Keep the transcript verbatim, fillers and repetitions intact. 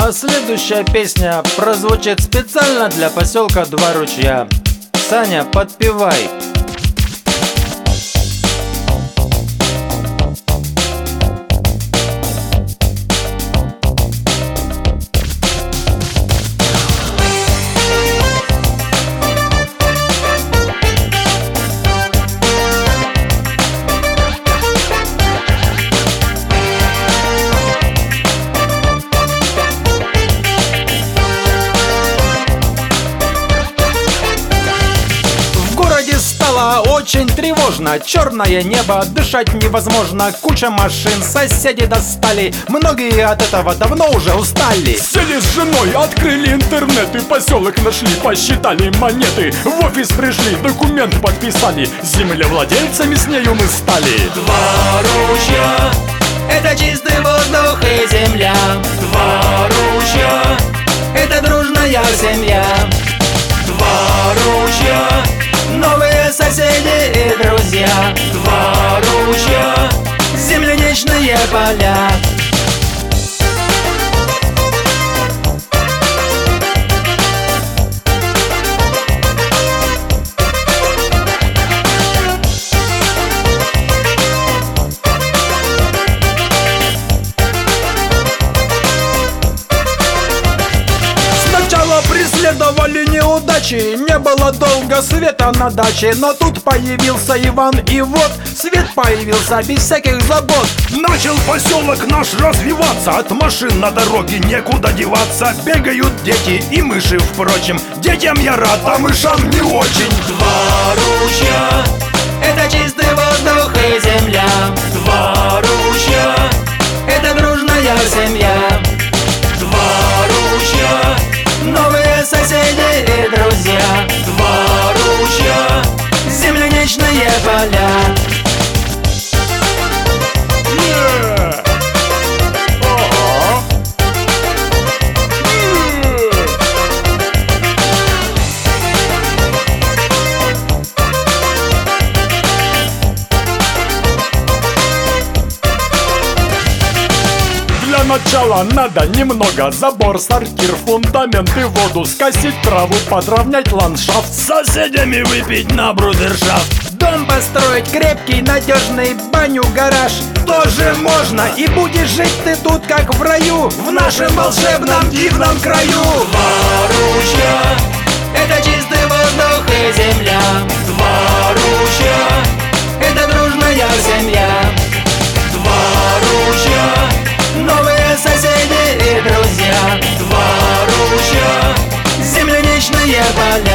А следующая песня прозвучит специально для поселка Два Ручья. Саня, подпевай. Очень тревожно, черное небо, дышать невозможно. Куча машин, соседи достали, многие от этого давно уже устали. Сели с женой, открыли интернет и поселок нашли, посчитали монеты. В офис пришли, документ подписали, землевладельцами с нею мы стали. Два ручья, это чистый воздух и земля. Два ручья, это дружная семья. Два ручья, новые соседи и друзья. Два ручья, земляничные поля. Преследовали неудачи, не было долго света на даче. Но тут появился Иван, и вот свет появился без всяких забот. Начал поселок наш развиваться, от машин на дороге некуда деваться. Бегают дети и мыши, впрочем, детям я рад, а мышам не очень. Два ручья, это чистый воздух и земля. Два ручья, это дружная семья. Два ручья, новые соседи и друзья. Два ручья, земляничные поля. Yeah. Ага. Для начала надо немного забор, сортир, фундамент и воду, скосить траву, подровнять ландшафт, с соседями выпить на брудершафт. Дом построить крепкий, надежный, баню, гараж тоже можно. И будешь жить ты тут как в раю, в нашем волшебном дивном краю. Два ручья, это чистый воздух и земля. Два ручья, это дружная семья. Два ручья, новые соседи и друзья. Два ручья, земляничные поля.